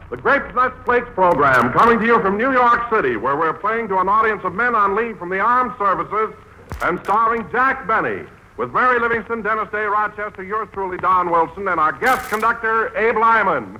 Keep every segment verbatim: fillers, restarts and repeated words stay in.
The Grape Nuts Flakes program, coming to you from New York City, where we're playing to an audience of men on leave from the armed services and starring Jack Benny, with Mary Livingston, Dennis Day, Rochester, yours truly, Don Wilson, and our guest conductor, Abe Lyman.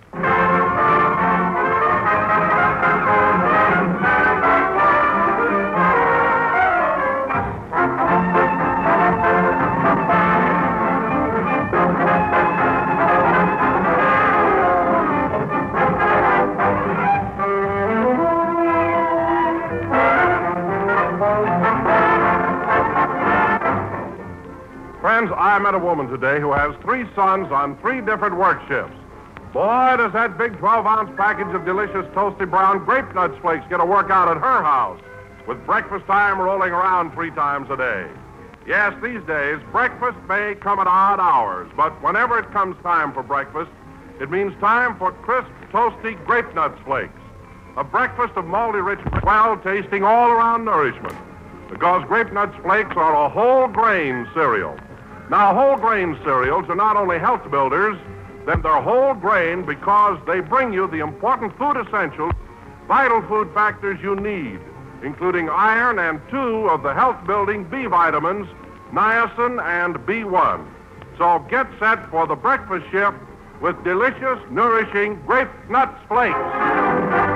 Friends, I met a woman today who has three sons on three different work shifts. Boy, does that big twelve-ounce package of delicious toasty brown Grape Nuts Flakes get a workout at her house, with breakfast time rolling around three times a day. Yes, these days, breakfast may come at odd hours, but whenever it comes time for breakfast, it means time for crisp, toasty Grape Nuts Flakes. A breakfast of malty-rich, well-tasting, all-around nourishment, because Grape Nuts Flakes are a whole-grain cereal. Now, whole-grain cereals are not only health builders, then they're whole grain because they bring you the important food essentials, vital food factors you need, including iron and two of the health-building B vitamins, niacin and B one. So get set for the breakfast shift with delicious, nourishing Grape Nuts Flakes.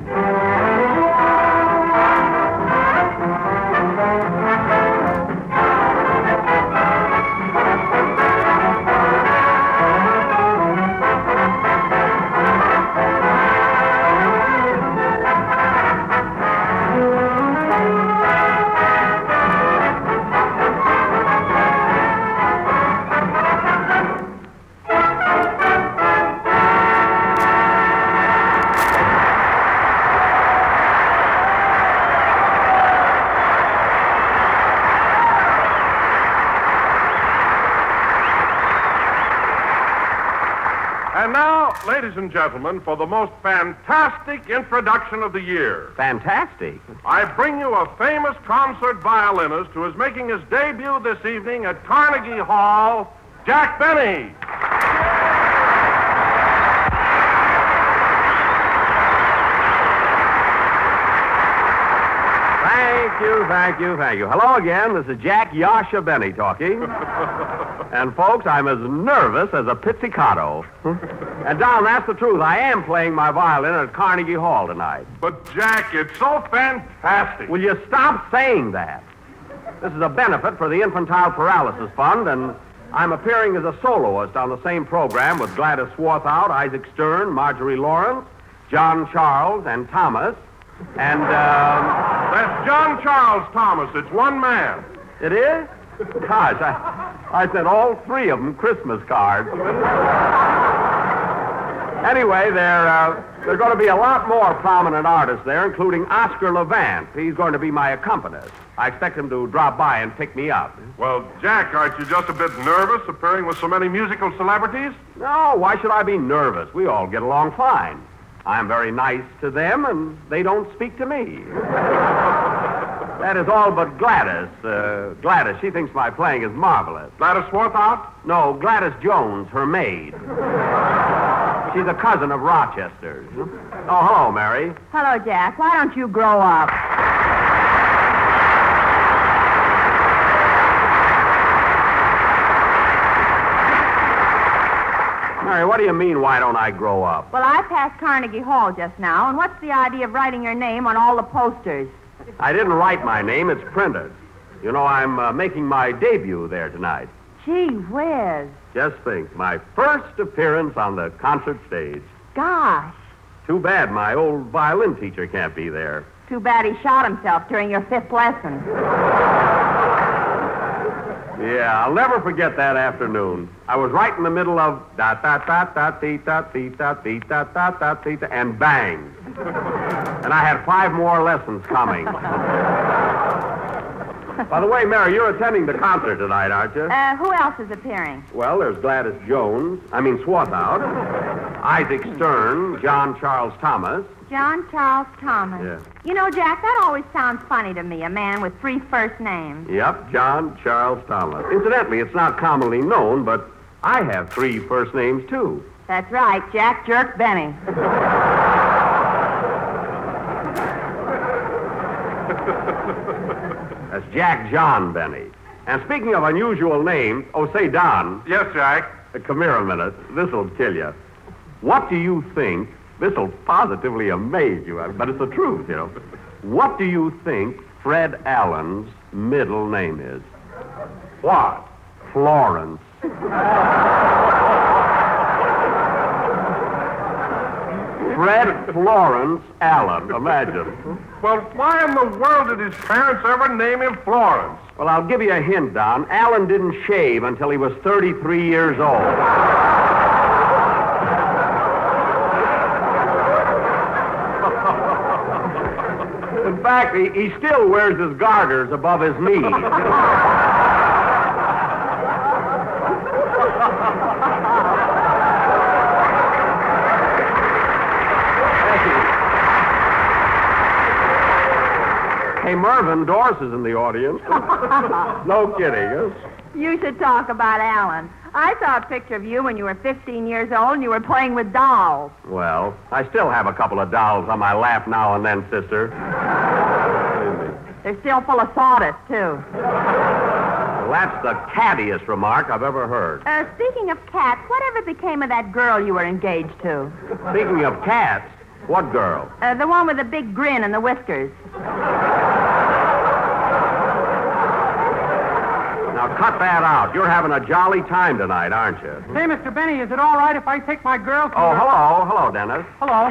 And now, ladies and gentlemen, for the most fantastic introduction of the year. Fantastic? I bring you a famous concert violinist who is making his debut this evening at Carnegie Hall, Jack Benny. Thank you, thank you, thank you. Hello again. This is Jack Yasha Benny talking. And, folks, I'm as nervous as a pizzicato. And, Don, that's the truth. I am playing my violin at Carnegie Hall tonight. But, Jack, it's so fantastic. Will you stop saying that? This is a benefit for the Infantile Paralysis Fund, and I'm appearing as a soloist on the same program with Gladys Swarthout, Isaac Stern, Marjorie Lawrence, John Charles, and Thomas. And, uh... That's John Charles Thomas. It's one man. It is? Gosh, I, I sent all three of them Christmas cards. Anyway, there, uh, there are going to be a lot more prominent artists there, including Oscar Levant. He's going to be my accompanist. I expect him to drop by and pick me up. Well, Jack, aren't you just a bit nervous appearing with so many musical celebrities? No, why should I be nervous? We all get along fine. I'm very nice to them, and they don't speak to me. That is all but Gladys. Uh, Gladys, she thinks my playing is marvelous. Gladys Swarthout? No, Gladys Jones, her maid. She's a cousin of Rochester's. Oh, hello, Mary. Hello, Jack. Why don't you grow up? Mary, what do you mean, why don't I grow up? Well, I passed Carnegie Hall just now, and what's the idea of writing your name on all the posters? I didn't write my name. It's printed. You know, I'm uh, making my debut there tonight. Gee whiz. Just think, my first appearance on the concert stage. Gosh. Too bad my old violin teacher can't be there. Too bad he shot himself during your fifth lesson. Yeah, I'll never forget that afternoon. I was right in the middle of da da da da dee da dee da dee da da da dee da, and bang. And I had five more lessons coming. By the way, Mary, you're attending the concert tonight, aren't you? Uh, who else is appearing? Well, there's Gladys Jones, I mean Swarthout, Isaac Stern, John Charles Thomas. John Charles Thomas. Yeah. You know, Jack, that always sounds funny to me, a man with three first names. Yep, John Charles Thomas. Incidentally, it's not commonly known, but I have three first names, too. That's right, Jack Jerk Benny. That's Jack John Benny. And speaking of unusual names, oh, say, Don. Yes, Jack. Uh, come here a minute. This'll kill you. What do you think? This'll positively amaze you, but it's the truth, you know. What do you think Fred Allen's middle name is? What? Florence. Fred Florence Allen, imagine. Well, why in the world did his parents ever name him Florence? Well, I'll give you a hint, Don. Allen didn't shave until he was thirty-three years old. In fact, he, he still wears his garters above his knees. Hey, Mervyn Doris is in the audience. No kidding, huh? You should talk about Alan. I saw a picture of you when you were fifteen years old and you were playing with dolls. Well, I still have a couple of dolls on my lap now and then, sister. They're still full of sawdust, too. Well, that's the cattiest remark I've ever heard. Uh, speaking of cats, whatever became of that girl you were engaged to? Speaking of cats, what girl? Uh, the one with the big grin and the whiskers. Now, cut that out. You're having a jolly time tonight, aren't you? Say, Mister Benny, is it all right if I take my girl to... Oh, hello. Hello, Dennis. Hello.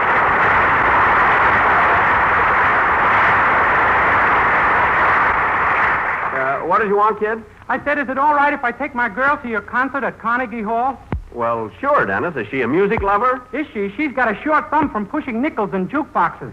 Uh, what did you want, kid? I said, is it all right if I take my girl to your concert at Carnegie Hall? Well, sure, Dennis. Is she a music lover? Is she? She's got a short thumb from pushing nickels in jukeboxes.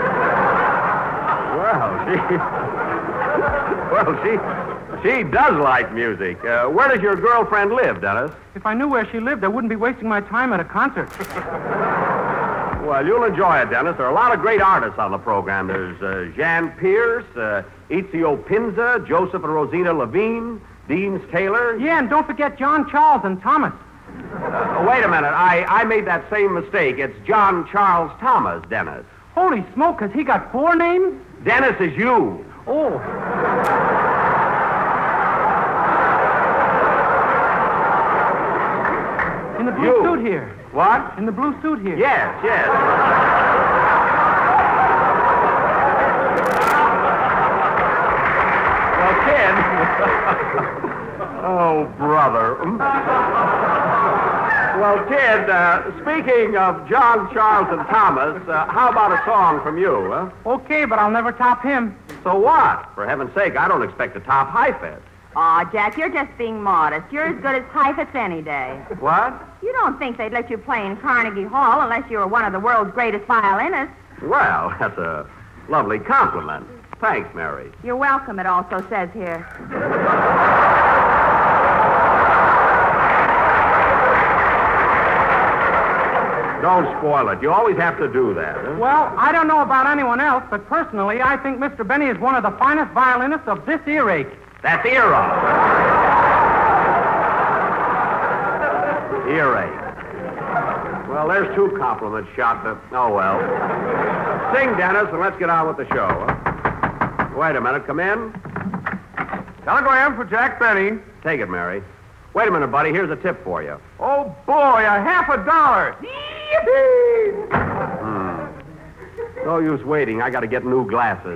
Well, she... Well, she... She does like music. Uh, where does your girlfriend live, Dennis? If I knew where she lived, I wouldn't be wasting my time at a concert. Well, you'll enjoy it, Dennis. There are a lot of great artists on the program. There's uh, Jan Pierce, uh, Ezio Pinza, Joseph and Rosina Levine, Deans Taylor. Yeah, and don't forget John Charles and Thomas. Uh, wait a minute. I, I made that same mistake. It's John Charles Thomas, Dennis. Holy smoke, has he got four names? Dennis is you. Oh. In the blue You. suit here. What? In the blue suit here. Yes, yes. Well, kid. Oh, brother. Well, kid, uh, speaking of John, Charles, and Thomas, uh, how about a song from you, huh? Okay, but I'll never top him. So what? For heaven's sake, I don't expect to top Heifetz. Aw, Jack, you're just being modest. You're as good as Heifetz any day. What? You don't think they'd let you play in Carnegie Hall unless you were one of the world's greatest violinists. Well, that's a lovely compliment. Thanks, Mary. You're welcome, it also says here. Don't spoil it. You always have to do that. Huh? Well, I don't know about anyone else, but personally, I think Mister Benny is one of the finest violinists of this earache. That's era. Earache. Well, there's two compliments shot to... Oh, well. Sing, Dennis, and let's get on with the show. Huh? Wait a minute. Come in. Telegram for Jack Benny. Take it, Mary. Wait a minute, buddy. Here's a tip for you. Oh, boy, a half a dollar. Hmm. No use waiting. I got to get new glasses.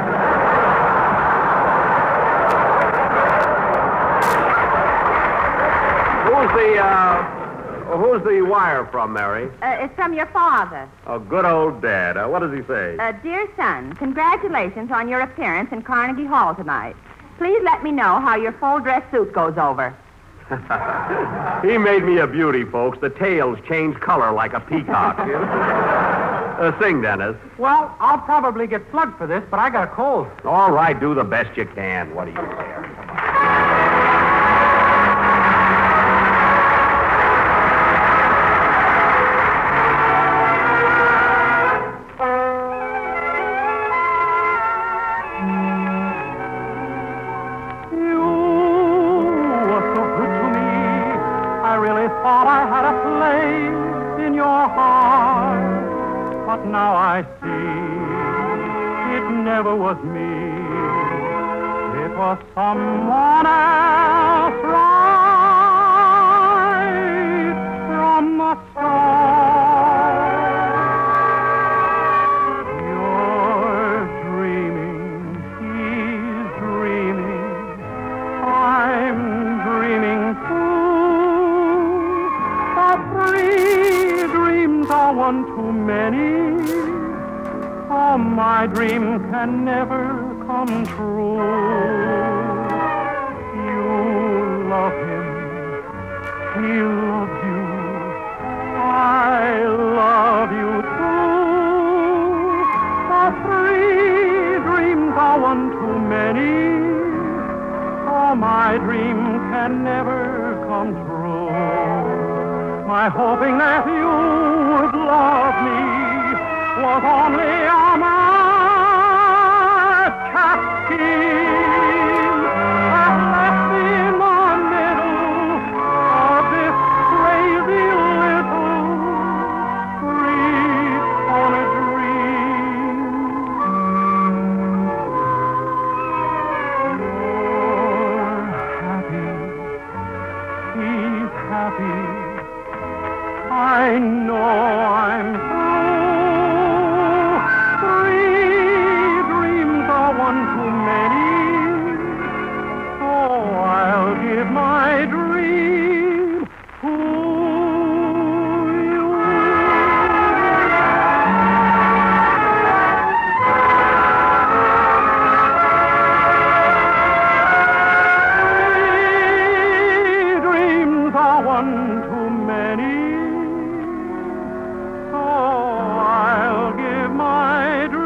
Who's the, uh, who's the wire from, Mary? Uh, it's from your father. Oh, good old Dad. Uh, what does he say? Uh, dear son, congratulations on your appearance in Carnegie Hall tonight. Please let me know how your full dress suit goes over. He made me a beauty, folks. The tails change color like a peacock. uh, sing, Dennis. Well, I'll probably get plugged for this, but I got a cold. All right, do the best you can. What do you say? Thought I had a place in your heart, but now I see it never was me. It was someone else right from the start. You're dreaming, he's dreaming, I'm dreaming too. The three dreams are one too many. Oh, my dream can never come true. You love him, he loves you, I love you too. The three dreams are one too many. Oh, my dream can never come true. My hoping that you would love me was only a madcap scheme that left me in the middle of this crazy little street on a dream. You're happy, he's happy. I know I'm one too many, so I'll give my dream to you. Three dreams are one too many, so I'll give my dream.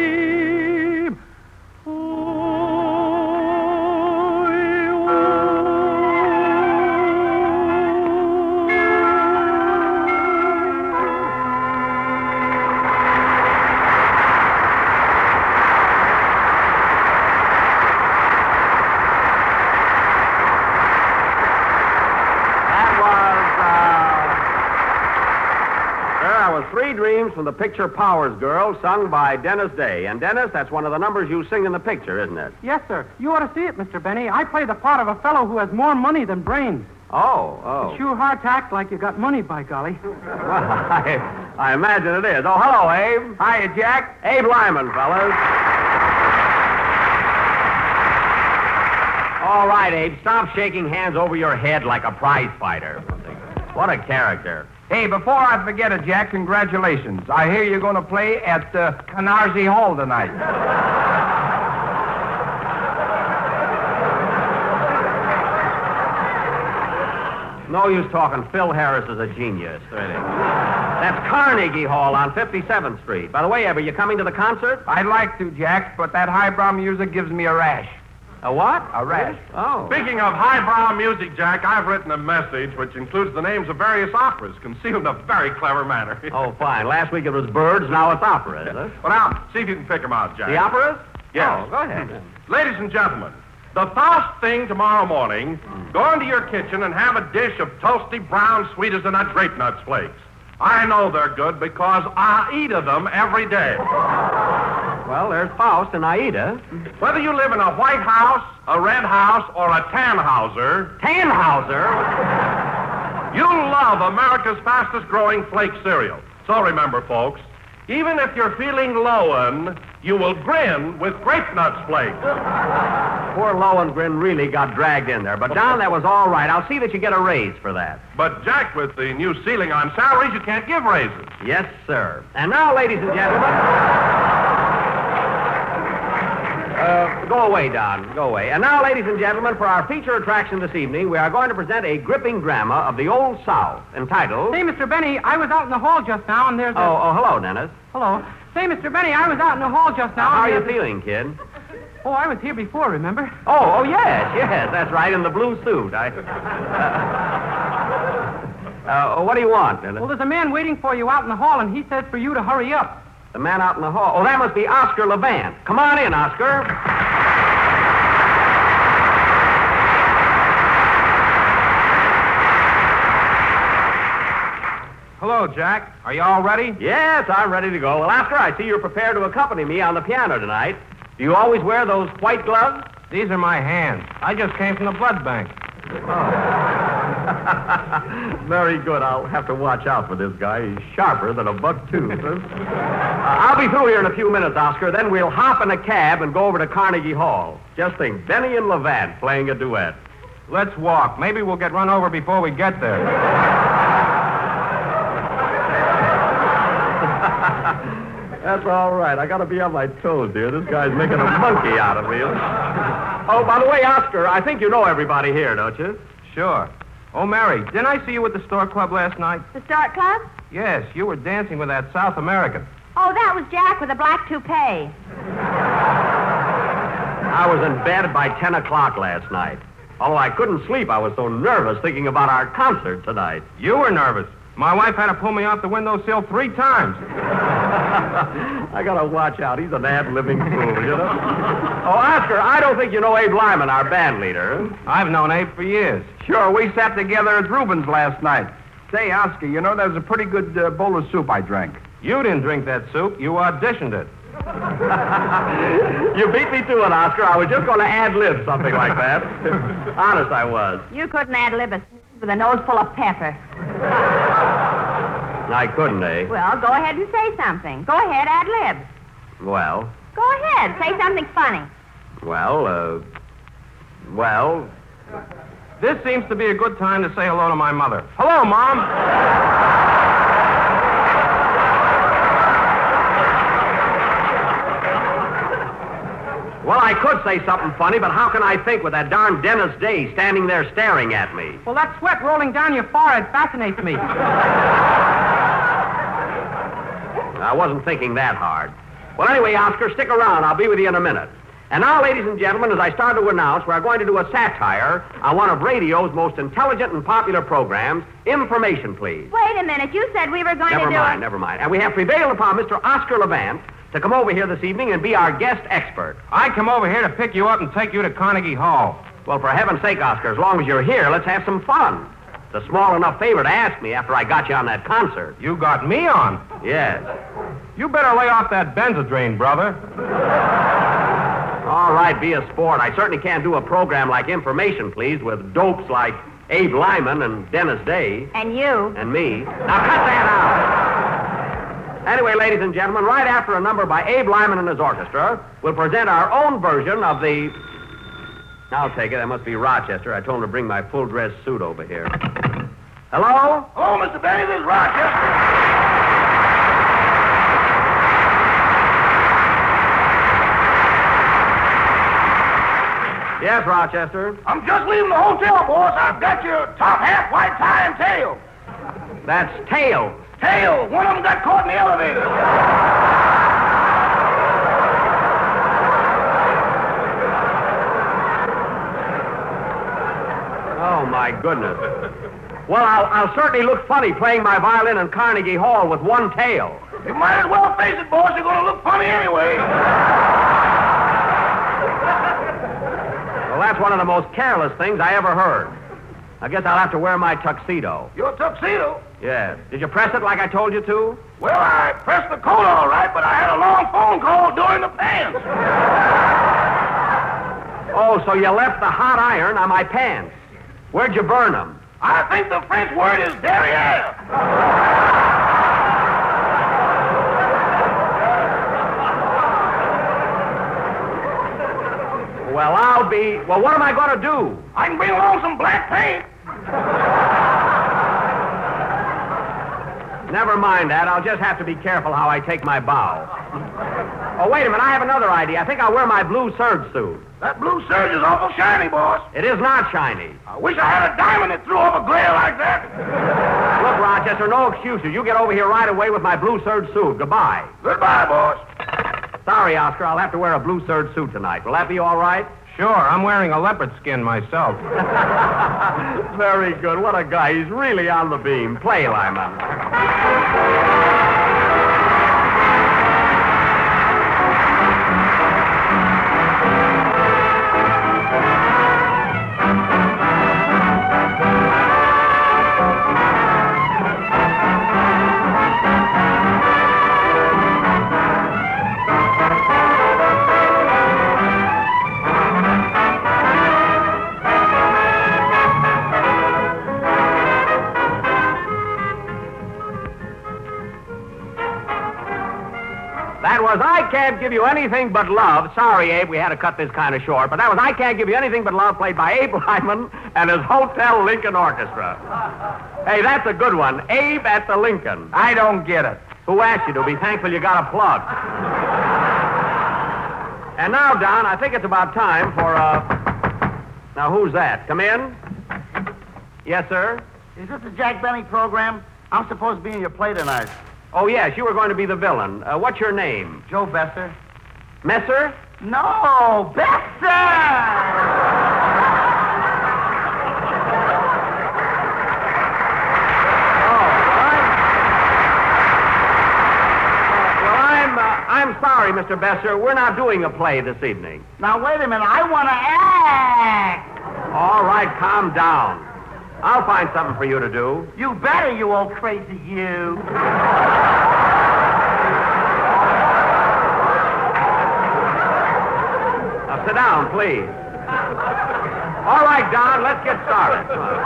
Three Dreams from the picture Powers Girl, sung by Dennis Day. And, Dennis, that's one of the numbers you sing in the picture, isn't it? Yes, sir. You ought to see it, Mister Benny. I play the part of a fellow who has more money than brains. Oh, oh. It's sure hard to act like you got money, by golly. Well, I, I imagine it is. Oh, hello, Abe. Hiya, Jack. Abe Lyman, fellas. All right, Abe, stop shaking hands over your head like a prize fighter. What a character. Hey, before I forget it, Jack, congratulations. I hear you're going to play at uh, Canarsie Hall tonight. No use talking. Phil Harris is a genius, really. That's Carnegie Hall on fifty-seventh Street. By the way, Abe, are you coming to the concert? I'd like to, Jack, but that highbrow music gives me a rash. A what? A rash. Oh. Speaking of highbrow music, Jack, I've written a message which includes the names of various operas, concealed in a very clever manner. Oh, fine. Last week it was birds, now it's operas, huh? Well, now, see if you can pick them out, Jack. The operas? Yes. Oh, go ahead. Ladies and gentlemen, the first thing tomorrow morning, go into your kitchen and have a dish of toasty brown sweet as a nut grape nuts flakes. I know they're good because I eat of them every day. Well, there's Faust and Aida. Whether you live in a White House, a Red House, or a Tannhauser, Tannhauser? you'll love America's fastest-growing flake cereal. So remember, folks, even if you're feeling low-un, you will grin with grape nuts flakes. Poor Lohengrin really got dragged in there. But, Don, that was all right. I'll see that you get a raise for that. But, Jack, with the new ceiling on salaries, you can't give raises. Yes, sir. And now, ladies and gentlemen... Uh, go away, Don. Go away. And now, ladies and gentlemen, for our feature attraction this evening, we are going to present a gripping drama of the Old South entitled... Say, Mister Benny, I was out in the hall just now, and there's a... Oh, oh, hello, Dennis. Hello. Say, Mister Benny, I was out in the hall just now. How are and you there's a- feeling, kid? Oh, I was here before, remember? Oh, oh, yes, yes, that's right, in the blue suit. I... Uh, uh, what do you want, Dennis? Well, there's a man waiting for you out in the hall, and he says for you to hurry up. The man out in the hall. Oh, that must be Oscar Levant. Come on in, Oscar. Who Hello, Jack. Are you all ready? Yes, I'm ready to go. Well, after I see you're prepared to accompany me on the piano tonight, do you always wear those white gloves? These are my hands. I just came from the blood bank. Very good. I'll have to watch out for this guy. He's sharper than a buck tooth. uh, I'll be through here in a few minutes, Oscar. Then we'll hop in a cab and go over to Carnegie Hall. Just think, Benny and Levant playing a duet. Let's walk. Maybe we'll get run over before we get there. That's all right. I got to be on my toes, dear. This guy's making a monkey out of me. Oh, by the way, Oscar, I think you know everybody here, don't you? Sure. Oh, Mary, didn't I see you at the Store Club last night? The Start Club? Yes, you were dancing with that South American. Oh, that was Jack with a black toupee. I was in bed by ten o'clock last night. Although I couldn't sleep, I was so nervous thinking about our concert tonight. You were nervous. My wife had to pull me off the windowsill three times. I gotta watch out. He's an ad-libbing fool, you know? Oh, Oscar, I don't think you know Abe Lyman, our band leader. I've known Abe for years. Sure, we sat together at Rubens last night. Say, Oscar, you know, that was a pretty good uh, bowl of soup I drank. You didn't drink that soup. You auditioned it. You beat me to it, Oscar. I was just going to ad-lib something like that. Honest, I was. You couldn't ad-lib a with a nose full of pepper. I couldn't, eh? Well, go ahead and say something. Go ahead, ad-lib. Well? Go ahead. Say something funny. Well, uh... Well... This seems to be a good time to say hello to my mother. Hello, Mom. Well, I could say something funny, but how can I think with that darn Dennis Day standing there staring at me? Well, that sweat rolling down your forehead fascinates me. I wasn't thinking that hard. Well, anyway, Oscar, stick around. I'll be with you in a minute. And now, ladies and gentlemen, as I start to announce, we're going to do a satire on one of radio's most intelligent and popular programs, Information, Please. Wait a minute. You said we were going Never to do mind, it. never mind. And we have prevailed upon Mister Oscar Levant to come over here this evening and be our guest expert. I come over here to pick you up and take you to Carnegie Hall. Well, for heaven's sake, Oscar, as long as you're here, let's have some fun. It's a small enough favor to ask me after I got you on that concert. You got me on? Yes. You better lay off that Benzadrain, brother. All right, be a sport. I certainly can't do a program like Information, Please, with dopes like Abe Lyman and Dennis Day. And you. And me. Now, cut that out. Anyway, ladies and gentlemen, right after a number by Abe Lyman and his orchestra, we'll present our own version of the... I'll take it. That must be Rochester. I told him to bring my full-dress suit over here. Hello? Oh, Mister Benny, this is Rochester. Yes, Rochester. I'm just leaving the hotel, boss. I've got your top hat, white tie, and tail. That's tails. Tail. One of them got caught in the elevator. Oh, my goodness. Well, I'll, I'll certainly look funny playing my violin in Carnegie Hall with one tail. You might as well face it, boss. You're going to look funny anyway. Well, that's one of the most careless things I ever heard. I guess I'll have to wear my tuxedo. Your tuxedo? Yes. Did you press it like I told you to? Well, I pressed the coat all right, but I had a long phone call during the pants. Oh, so you left the hot iron on my pants. Where'd you burn them? I think the French word is derriere. Well, I'll be... Well, what am I going to do? I can bring along some black paint. Never mind that. I'll just have to be careful how I take my bow. Oh, wait a minute. I have another idea. I think I'll wear my blue serge suit. That blue serge is awful shiny, boss. It is not shiny. I wish I had a diamond that threw off a glare like that. Look, Rochester, no excuses. You get over here right away with my blue serge suit. Goodbye. Goodbye, boss. Sorry, Oscar. I'll have to wear a blue serge suit tonight. Will that be all right? Sure, I'm wearing a leopard skin myself. Very good. What a guy. He's really on the beam. Play, Lyman. That was I Can't Give You Anything But Love. Sorry, Abe, we had to cut this kind of short, but that was I Can't Give You Anything But Love, played by Abe Lyman and his Hotel Lincoln Orchestra. Hey, that's a good one. Abe at the Lincoln. I don't get it. Who asked you to? Be thankful you got a plug. And now, Don, I think it's about time for, uh... Now, who's that? Come in. Yes, sir? Is this the Jack Benny program? I'm supposed to be in your play tonight. Oh, yes, you were going to be the villain. Uh, what's your name? Joe Besser. Messer? No, Besser! I'm sorry, Mister Besser. We're not doing a play this evening. Now, wait a minute. I want to act. All right, calm down. I'll find something for you to do. You better, you old crazy you. Now, sit down, please. All right, Don, let's get started.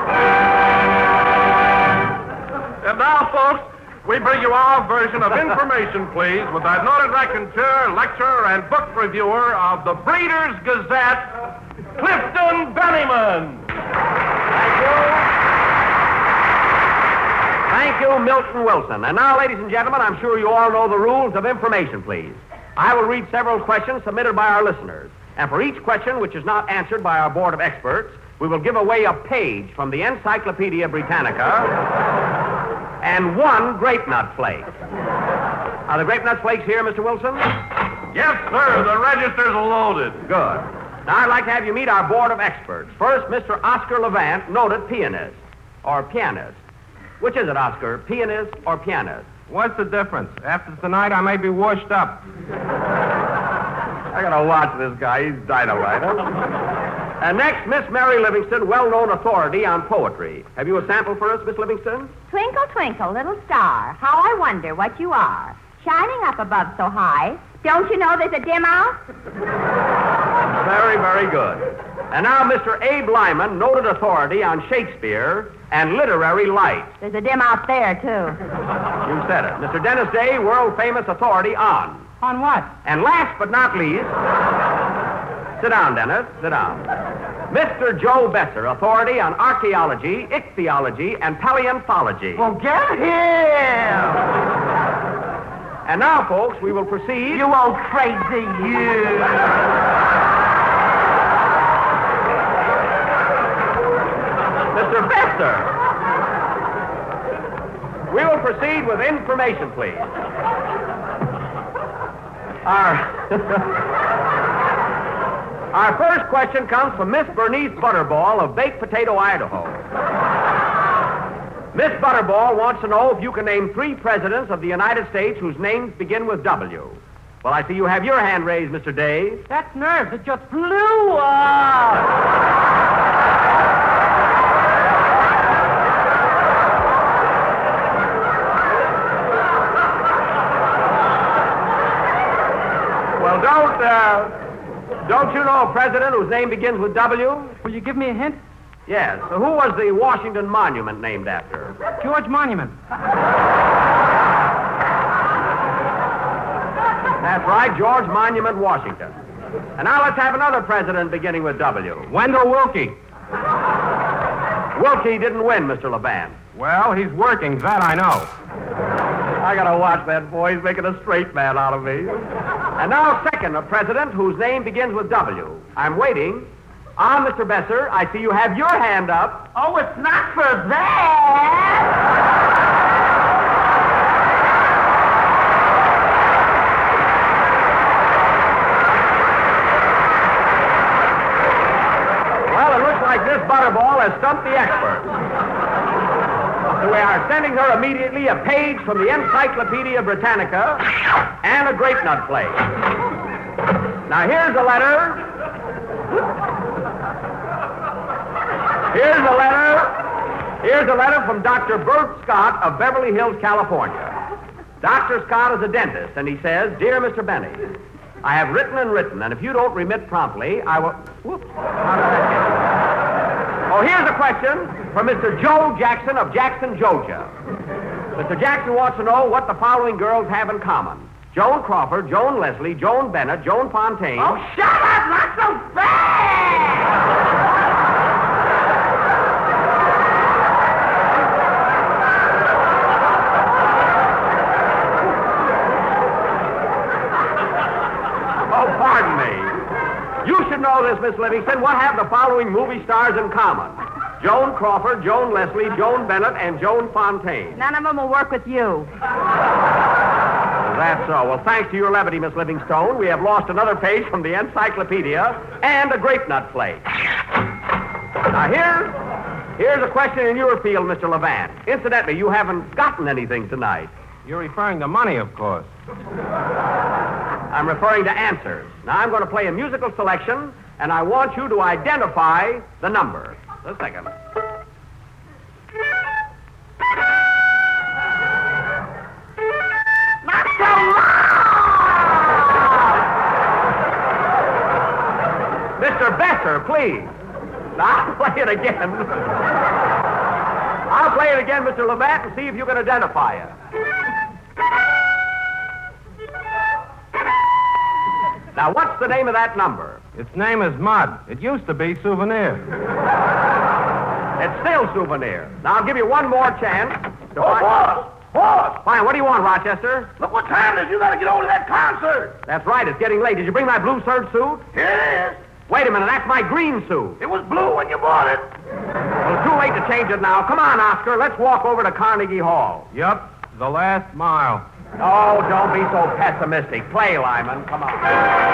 And now, folks, we bring you our version of Information, Please, with that noted raconteur, lecturer, and book reviewer of the Breeders' Gazette, Clifton Bennyman. Thank you. Thank you, Milton Wilson. And now, ladies and gentlemen, I'm sure you all know the rules of Information, Please. I will read several questions submitted by our listeners. And for each question which is not answered by our board of experts, we will give away a page from the Encyclopedia Britannica and one grape nut flake. Are the grape nut flakes here, Mister Wilson? Yes, sir. The register's loaded. Good. Now, I'd like to have you meet our board of experts. First, Mister Oscar Levant, noted pianist. Or pianist. Which is it, Oscar? Pianist or pianist? What's the difference? After tonight, I may be washed up. I gotta watch this guy. He's dynamite, huh? And next, Miss Mary Livingston, well-known authority on poetry. Have you a sample for us, Miss Livingston? Twinkle, twinkle, little star, how I wonder what you are. Shining up above so high, don't you know there's a dim out? Very, very good. And now, Mister Abe Lyman, noted authority on Shakespeare and literary light. There's a dim out there, too. You said it. Mister Dennis Day, world-famous authority on. On what? And last but not least... Sit down, Dennis. Sit down. Mister Joe Besser, authority on archaeology, ichthyology, and paleontology. Well, get him! And now, folks, we will proceed... You old crazy you! Mister Besser! We will proceed with Information, please. Our... Our first question comes from Miss Bernice Butterball of Baked Potato, Idaho. Miss Butterball wants to know if you can name three presidents of the United States whose names begin with W. Well, I see you have your hand raised, Mister Day. That's nerves. It just blew up. Well, don't, uh... Don't you know a president whose name begins with W? Will you give me a hint? Yes. So who was the Washington Monument named after? George Monument. That's right, George Monument, Washington. And now let's have another president beginning with W. Wendell Willkie. Willkie didn't win, Mister Levant. Well, he's working, that I know. I gotta watch that boy. He's making a straight man out of me. And now, second, a president whose name begins with W. I'm waiting. Ah, Mister Besser, I see you have your hand up. Oh, it's not for that! Well, it looks like Miss Butterball has stumped the expert. So we are sending her immediately a page from the Encyclopedia Britannica and a grape nut flake. Now, here's a letter. Here's a letter. Here's a letter from Doctor Bert Scott of Beverly Hills, California. Doctor Scott is a dentist, and he says, Dear Mister Benny, I have written and written, and if you don't remit promptly, I will... Whoops. How did that get? Oh, here's a question from Mister Joe Jackson of Jackson, Georgia. Mister Jackson wants to know what the following girls have in common. Joan Crawford, Joan Leslie, Joan Bennett, Joan Fontaine. Oh, shut up! Not so fast! Oh, pardon me. You should know this, Miss Livingston. What have the following movie stars in common? Joan Crawford, Joan Leslie, Joan Bennett, and Joan Fontaine. None of them will work with you. That's so. Well, thanks to your levity, Miss Livingstone, we have lost another page from the encyclopedia and a grape nut flake. Now, here, here's a question in your field, Mister Levant. Incidentally, you haven't gotten anything tonight. You're referring to money, of course. I'm referring to answers. Now, I'm going to play a musical selection, and I want you to identify the number. Just a second. Not so loud! Mister Besser, please. Now, I'll play it again. I'll play it again, Mister Levant, and see if you can identify it. Now, what's the name of that number? Its name is Mud. It used to be Souvenir. It's still Souvenir. Now, I'll give you one more chance. To Oh, find- boss! Boss! Fine, what do you want, Rochester? Look what time it is. You gotta get over to that concert. That's right, it's getting late. Did you bring my blue serge suit? Here it is. Wait a minute, that's my green suit. It was blue when you bought it. Well, it's too late to change it now. Come on, Oscar, let's walk over to Carnegie Hall. Yup, the last mile. Oh, don't be so pessimistic. Play, Lyman. Come on.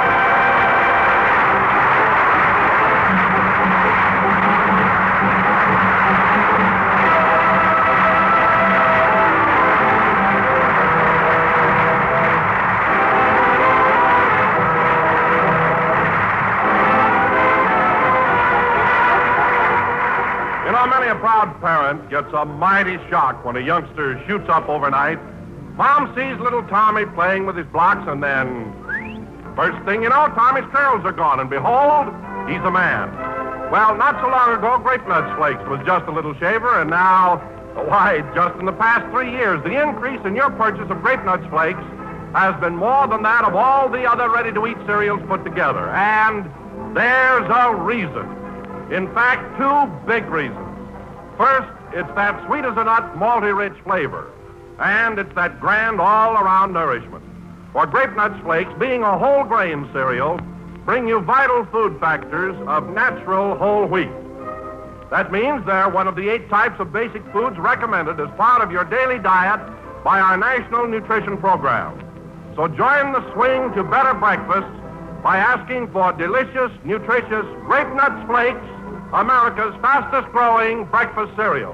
You know, many a proud parent gets a mighty shock when a youngster shoots up overnight. Mom sees little Tommy playing with his blocks, and then, first thing you know, Tommy's curls are gone, and behold, he's a man. Well, not so long ago, Grape Nuts Flakes was just a little shaver, and now, why, just in the past three years, the increase in your purchase of Grape Nuts Flakes has been more than that of all the other ready-to-eat cereals put together. And there's a reason. In fact, two big reasons. First, it's that sweet-as-a-nut, malty-rich flavor. And it's that grand all-around nourishment. For Grape Nuts Flakes, being a whole grain cereal, bring you vital food factors of natural whole wheat. That means they're one of the eight types of basic foods recommended as part of your daily diet by our National Nutrition Program. So join the swing to better breakfast by asking for delicious, nutritious Grape Nuts Flakes, America's fastest-growing breakfast cereal.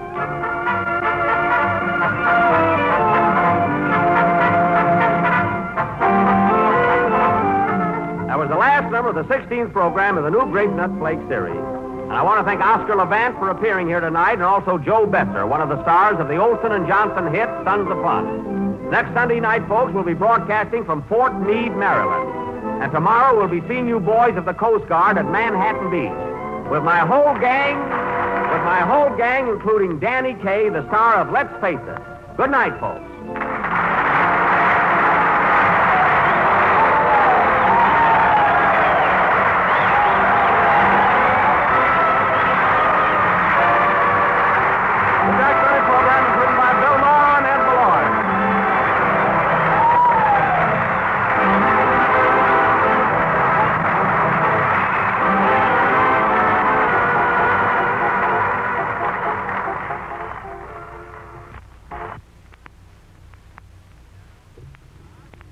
That was the last number of the sixteenth program of the new Grape Nut Flake series. And I want to thank Oscar Levant for appearing here tonight, and also Joe Besser, one of the stars of the Olson and Johnson hit, Sons of Fun. Next Sunday night, folks, we'll be broadcasting from Fort Meade, Maryland. And tomorrow we'll be seeing you boys of the Coast Guard at Manhattan Beach. With my whole gang, with my whole gang, including Danny Kaye, the star of Let's Face It. Good night, folks.